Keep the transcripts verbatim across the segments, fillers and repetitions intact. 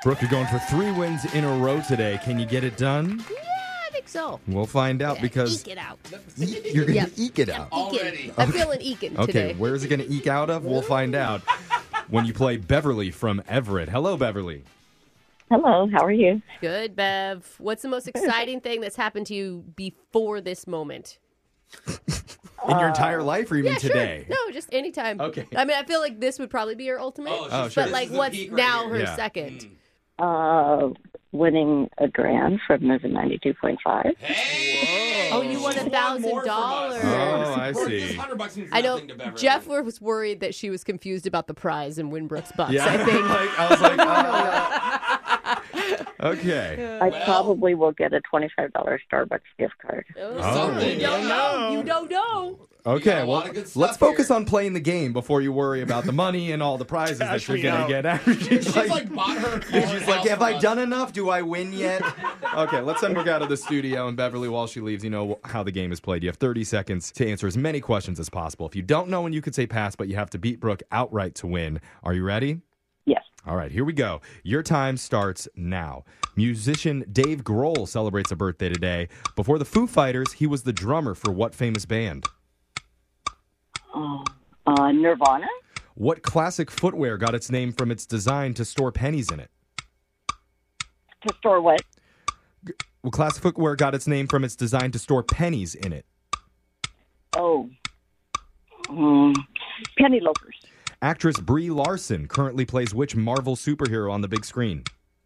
Brooke, you're going for three wins in a row today. Can you get it done? Yeah, I think so. We'll find out Yeah, because eke it out. you're going to Yep. eke it out. Already. I'm feeling eking Okay, today. where is it going to eke out of? We'll find out when you play Beverly from Everett. Hello, Beverly. Hello, how are you? Good, Bev. What's the most exciting thing that's happened to you before this moment? In your entire life or even Yeah, today? sure. No, just anytime. Okay. I mean, I feel like this would probably be your ultimate. Oh, Oh, sure. But like, This is the what's peak right now here. her Yeah. second? Uh, winning a grand from Moving ninety-two point five. Hey! Oh, you won She's a thousand more from us. dollars. Oh, I Brooke, see. This hundred bucks means I know nothing to Beverly. Jeff was worried that she was confused about the prize in Winbrook's bucks. Yeah, I think. like, I was like, uh, okay. I Well- probably will get a twenty-five dollars Starbucks gift card. Oh, Something, you don't yeah. know. You don't know. Okay, got a well, lot of good let's stuff focus here. on playing the game before you worry about the money and all the prizes that you're me going to out. get. After she's She's like, like bought her. she's like, have I done enough? Do I win yet? Okay, let's send Brooke out of the studio. And Beverly, while she leaves, you know how the game is played. You have thirty seconds to answer as many questions as possible. If you don't know when you could say pass, but you have to beat Brooke outright to win. Are you ready? Yes. All right, here we go. Your time starts now. Musician Dave Grohl celebrates a birthday today. Before the Foo Fighters, he was the drummer for what famous band? Oh, uh, Nirvana? What classic footwear got its name from its design to store pennies in it? To store what? What classic footwear got its name from its design to store pennies in it? Oh, um, penny loafers. Actress Brie Larson currently plays which Marvel superhero on the big screen?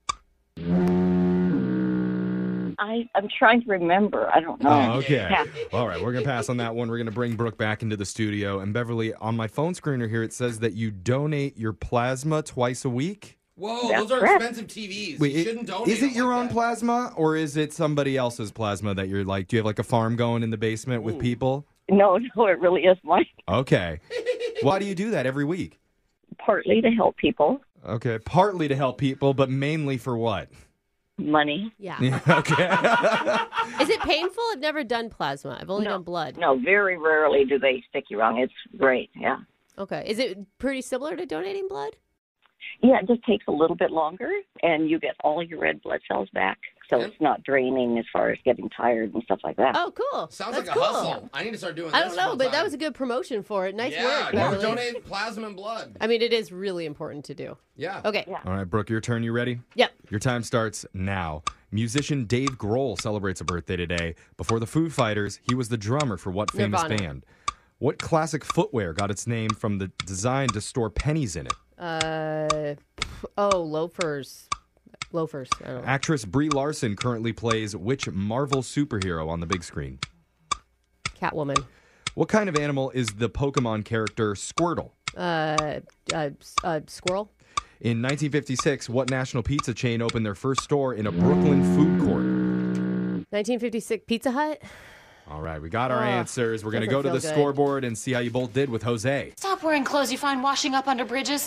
I, I'm trying to remember. I don't know. Oh, okay. Yeah. All right, we're going to pass on that one. We're going to bring Brooke back into the studio. And Beverly, on my phone screener here, it says that you donate your plasma twice a week. Whoa, That's those are correct. expensive T Vs. Wait, you it- shouldn't donate. is it them your like own that. plasma or is it somebody else's plasma that you're like, do you have like a farm going in the basement with people? No, no, it really is mine. Okay. Why do you do that every week? Partly to help people. Okay, partly to help people, but mainly for what? Money. Yeah. Yeah, okay. Is it painful? I've never done plasma. I've only No. done blood. No, very rarely do they stick you wrong. It's great, yeah. Okay. Is it pretty similar to donating blood? Yeah, it just takes a little bit longer, and you get all your red blood cells back, so Yeah. it's not draining as far as getting tired and stuff like that. Oh, cool. Sounds That's like a cool. hustle. I need to start doing I this don't know, full but that time. was a good promotion for it. Nice yeah, work. never Beverly. donate plasma and blood. I mean, it is really important to do. Yeah. Okay. Yeah. All right, Brooke, your turn. You ready? Yep. Your time starts now. Musician Dave Grohl celebrates a birthday today. Before the Foo Fighters, he was the drummer for what famous Nirvana. band? What classic footwear got its name from the design to store pennies in it? Uh, oh, loafers. Loafers. I don't know. Actress Brie Larson currently plays which Marvel superhero on the big screen? Catwoman. What kind of animal is the Pokemon character Squirtle? Uh, uh, s- uh, squirrel. In nineteen fifty-six, what national pizza chain opened their first store in a Brooklyn food court? nineteen fifty-six Pizza Hut. All right, we got our Oh, answers. We're going to go doesn't to the feel good. scoreboard and see how you both did with Jose. Stop wearing clothes you find washing up under bridges.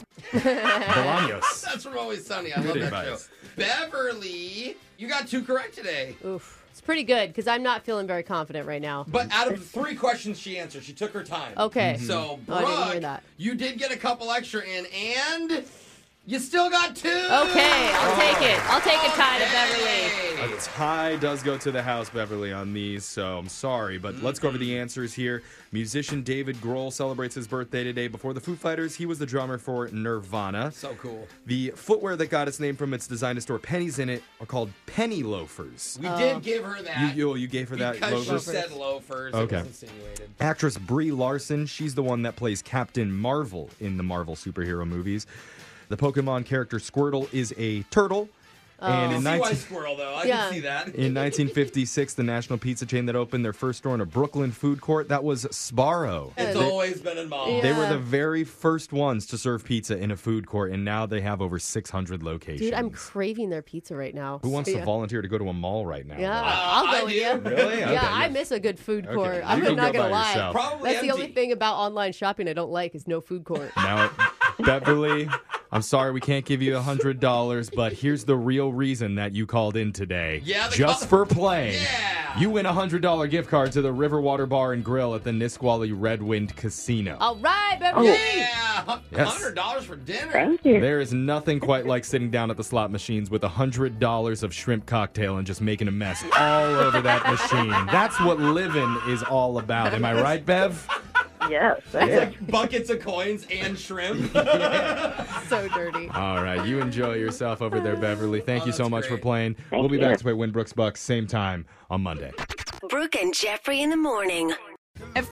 Bolaños. That's from Always Sunny. I Good love that advice. show. Beverly, you got two correct today. Oof. It's pretty good because I'm not feeling very confident right now. But out of three questions she answered, she took her time. Okay. So, Oh, I didn't hear Brooke, that. you did get a couple extra in, and you still got two. Okay, I'll take it. I'll take a tie to Beverly. A tie does go to the house, Beverly, on these, so I'm sorry. But let's go over the answers here. Musician David Grohl celebrates his birthday today. Before the Foo Fighters, he was the drummer for Nirvana. So cool. The footwear that got its name from its design to store pennies in it are called penny loafers. We Oh. did give her that. You, you, you gave her that because loafers? she said loafers. Okay. It was insinuated. Actress Brie Larson, she's the one that plays Captain Marvel in the Marvel superhero movies. The Pokemon character Squirtle is a turtle. And I in see why 19- squirrel, though. I Yeah. can see that. In nineteen fifty-six, the national pizza chain that opened their first store in a Brooklyn food court, that was Sbarro. It's They, always been involved. they were Yeah. the very first ones to serve pizza in a food court, and now they have over six hundred locations. Dude, I'm craving their pizza right now. Who wants Yeah. to volunteer to go to a mall right now? Yeah, though? I'll go I with do. you. Really? Okay, yeah, I yeah. miss a good food Okay, court. you I'm can not go gonna by lie. yourself. Probably That's the only empty. thing about online shopping I don't like is no food court. Now, Beverly, I'm sorry we can't give you one hundred dollars, but here's the real reason that you called in today. Yeah, the Just call- for playing. Yeah. You win a one hundred dollars gift card to the Riverwater Bar and Grill at the Nisqually Red Wind Casino. All right, Beverly. Yeah, Yes. one hundred dollars for dinner. Thank you. There is nothing quite like sitting down at the slot machines with one hundred dollars of shrimp cocktail and just making a mess all over that machine. That's what living is all about. Am I right, Bev? Yes. Yeah. Buckets of coins and shrimp. So dirty. All right, you enjoy yourself over there, Beverly. Thank Oh, you so that's much for great. playing. Thank we'll be you. back to play Winbrooks Bucks same time on Monday. Brooke and Jeffrey in the morning.